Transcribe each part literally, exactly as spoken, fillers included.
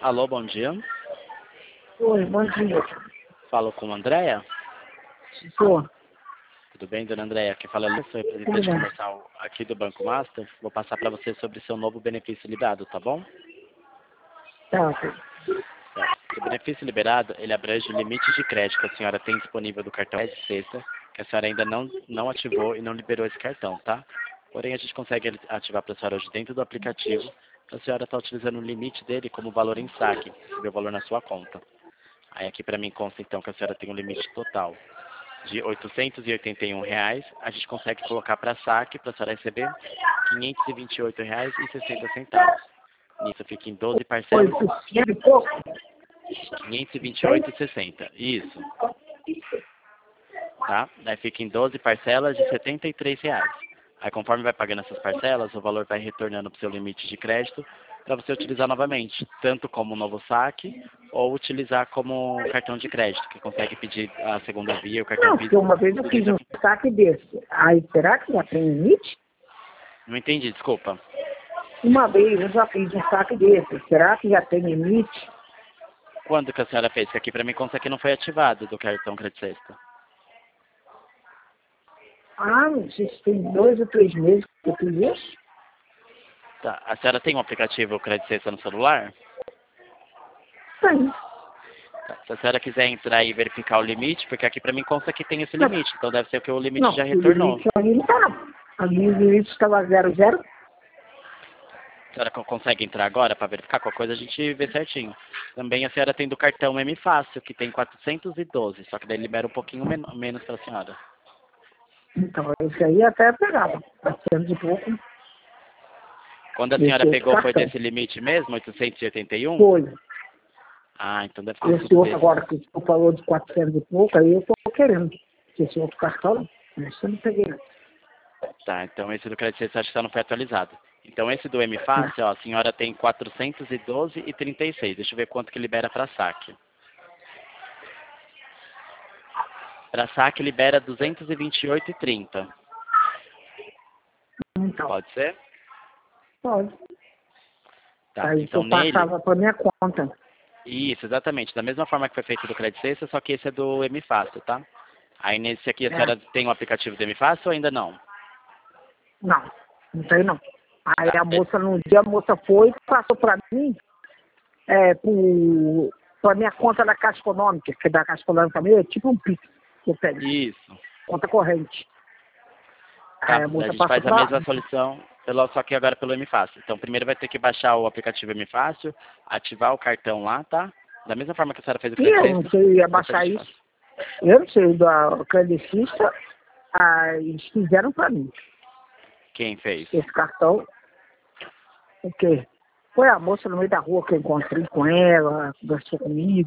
Alô, bom dia. Oi, bom dia. Falo com a Andréia. Sou. Tudo bem, dona Andréia? Aqui fala Lu, sou representante comercial aqui do Banco Master. Vou passar para você sobre seu novo benefício liberado, tá bom? Tá. O benefício liberado, ele abrange o limite de crédito que a senhora tem disponível do cartão de sexta, que a senhora ainda não, não ativou e não liberou esse cartão, tá? Porém, a gente consegue ativar para a senhora hoje dentro do aplicativo. A senhora está utilizando o limite dele como valor em saque, receber o valor na sua conta. Aí aqui para mim consta então que a senhora tem um limite total de oitocentos e oitenta e um reais. A gente consegue colocar para saque para a senhora receber quinhentos e vinte e oito reais e sessenta centavos. Nisso fica em doze parcelas. oitocentos e pouco? quinhentos e vinte e oito reais e sessenta centavos. Isso. Tá? Daí fica em doze parcelas de setenta e três reais. Aí conforme vai pagando essas parcelas, o valor vai retornando para o seu limite de crédito para você utilizar novamente, tanto como novo saque ou utilizar como cartão de crédito, que consegue pedir a segunda via, o cartão Não, Visa. porque uma vez eu fiz um saque desse. Aí, será que já tem limite? Não entendi, desculpa. Uma vez eu já fiz um saque desse. Será que já tem limite? Quando que a senhora fez? Que aqui para mim consta que não foi ativado do cartão Crédito Sexta. Ah, não sei se tem dois ou três meses que eu fiz isso. Tá. A senhora tem um aplicativo Crédito Sexta no celular? Tem. Tá. Se a senhora quiser entrar e verificar o limite, porque aqui para mim consta que tem esse limite, então deve ser que o limite Não, já o retornou. limite ali não tá. Ali o limite estava zero, zero. A senhora co- consegue entrar agora para verificar qualquer coisa, a gente vê certinho. Também a senhora tem do cartão M Fácil, que tem quatrocentos e doze, só que daí libera um pouquinho men menos para a senhora. Então, esse aí até pegava. quatrocentos e pouco. Quando a Esse senhora outro pegou, foi cartão. desse limite mesmo, oitocentos e oitenta e um? Foi. Ah, então deve ter Esse sido outro desse. agora que tu falou de quatrocentos e pouco, aí eu tô querendo. Esse outro cartão, esse eu não peguei não. Tá, então esse do Crédito Sexta acho que só não foi atualizado. Então esse do M Fácil, ó, a senhora tem quatrocentos e doze e trinta e seis. Deixa eu ver quanto que libera para saque. Para saque libera duzentos e vinte e oito e trinta. Então, Pode ser? pode. Tá, Aí então eu nele... passava pra minha conta. Isso, exatamente. Da mesma forma que foi feito do Crédito Sexta, só que esse é do M Fácil, tá? Aí nesse aqui a É. senhora tem o aplicativo do M Fácil ou ainda não? Não, não tem não. Aí Tá, a moça, num dia a moça foi e passou pra mim, é, pro, pra minha conta da Caixa Econômica, que é da Caixa Econômica também, é tipo um Pix que eu pego, isso. conta corrente. Tá, Aí a a moça gente passou faz a pra mesma solução, pelo, só que agora pelo M Fácil. Então primeiro vai ter que baixar o aplicativo M Fácil, ativar o cartão lá, tá? Da mesma forma que a senhora fez o e Crédito eu não Sexta, sei depois a abaixar gente isso. faz. Eu não sei, da credicista, ah, eles fizeram pra mim. Quem fez? Esse cartão, o quê? Foi a moça no meio da rua que eu encontrei com ela, conversou comigo.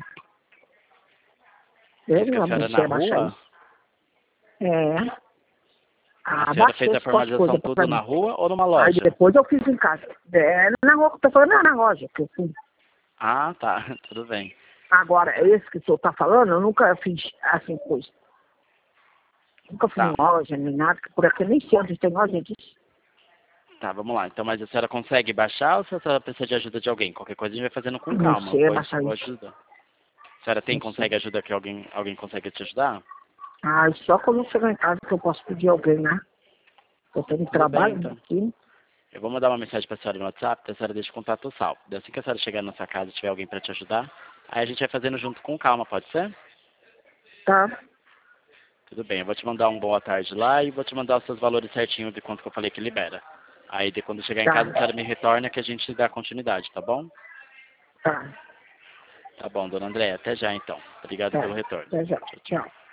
Eu Fez com a não senhora sei na abaixar rua? isso. É. A Ah, senhora baixei fez a esse pote de coisa formalização tudo pra na mim. rua ou numa Aí loja? depois eu fiz em casa. É, na rua que eu tô falando, não, na loja que eu fui. Ah, tá, tudo bem. Agora, esse que o senhor tá falando, eu nunca fiz assim coisa. Nunca fui Tá, em loja, nem nada, que por aqui nem sei onde tem loja disso. tá, vamos lá. Então, mas a senhora consegue baixar ou a senhora precisa de ajuda de alguém? Qualquer coisa a gente vai fazendo com Não calma. sei Vou, abaixar vou isso. ajudar. A senhora tem, Não sei. consegue ajuda que alguém, alguém consegue te ajudar? Ah, só quando eu chegar em casa que eu posso pedir alguém, né? Eu tenho Tudo bem, trabalho então. aqui. Eu vou mandar uma mensagem para a senhora no WhatsApp, a senhora deixa o contato salvo. Daí assim que a senhora chegar na sua casa e tiver alguém para te ajudar, aí a gente vai fazendo junto com calma, pode ser? Tá, Tudo bem, eu vou te mandar um boa tarde lá e vou te mandar os seus valores certinhos de quanto que eu falei que libera. Aí de quando chegar em casa a tá, senhora me retorna que a gente dá continuidade, tá bom? tá, Tá bom, dona Andréia, até já então. Obrigado pelo tá. retorno. Até já. Tchau, tchau. Tchau.